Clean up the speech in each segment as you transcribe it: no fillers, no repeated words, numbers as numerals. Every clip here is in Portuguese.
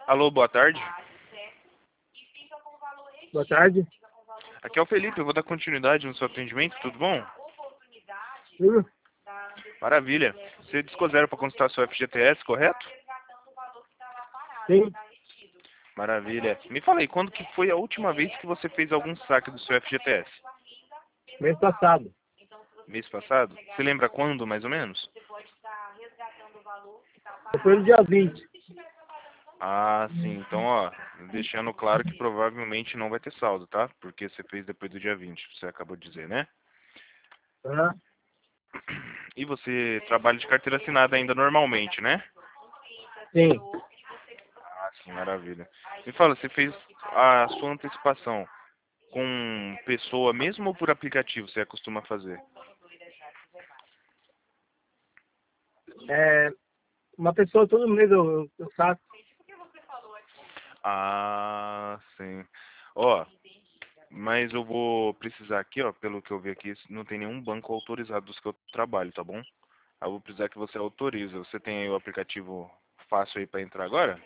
Alô, boa tarde. Boa tarde. Aqui é o Felipe, eu vou dar continuidade no seu atendimento, tudo bom? Tudo? Maravilha. Você discou zero para consultar seu FGTS, correto? Sim. Maravilha. Me fala aí, quando que foi a última vez que você fez algum saque do seu FGTS? Mês passado. Mês passado? Você lembra quando, mais ou menos? Foi no dia 20. Ah, sim. Então, ó, deixando claro que provavelmente não vai ter saldo, tá? Porque você fez depois do dia 20, você acabou de dizer, né? Aham. E você trabalha de carteira assinada ainda normalmente, né? Sim. Ah, sim, maravilha. Me fala, você fez a sua antecipação com pessoa mesmo ou por aplicativo você costuma fazer? É, uma pessoa todo mês eu saco. Ah, sim. Ó, mas eu vou precisar aqui, ó, pelo que eu vi aqui, não tem nenhum banco autorizado dos que eu trabalho, tá bom? Eu vou precisar que você autorize. Você tem aí o aplicativo fácil aí para entrar agora?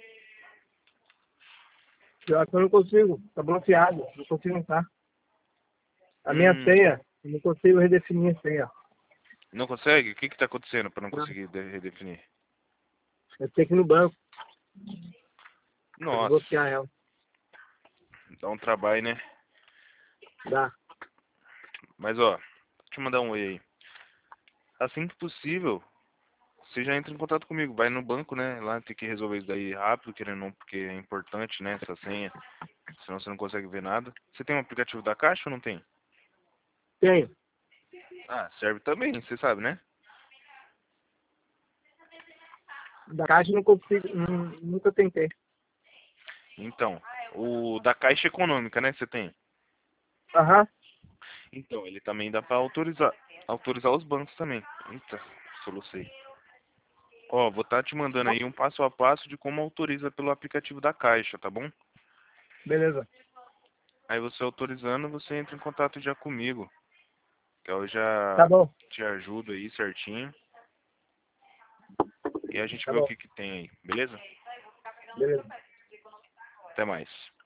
Eu acho que eu não consigo. Tá bloqueado. Não consigo entrar. A minha Hum, senha, eu não consigo redefinir a senha. não consegue? O que que tá acontecendo para não conseguir redefinir? Eu tenho que ir no banco. Nossa, Bloquear ela. dá um trabalho, né? Dá. Mas ó, deixa eu mandar um oi aí. Assim que possível, você já entra em contato comigo. Vai no banco, né? Lá tem que resolver isso daí rápido, querendo ou não, porque é importante, né? Essa senha. Senão você não consegue ver nada. Você tem um aplicativo da Caixa ou não tem? Tenho. Ah, serve também, você sabe, né? Da caixa eu não consigo. Nunca tentei. Então, o da Caixa Econômica, né? Você tem? Aham. Então, ele também dá pra autorizar os bancos também. Eita, solucei. Ó, vou estar te mandando aí um passo a passo de como autoriza pelo aplicativo da Caixa, tá bom? Beleza. Aí você autorizando, você entra em contato já comigo, que eu Tá já bom. te ajudo aí certinho. E a gente Tá vê o bom. que que tem aí, beleza? Beleza. Até mais.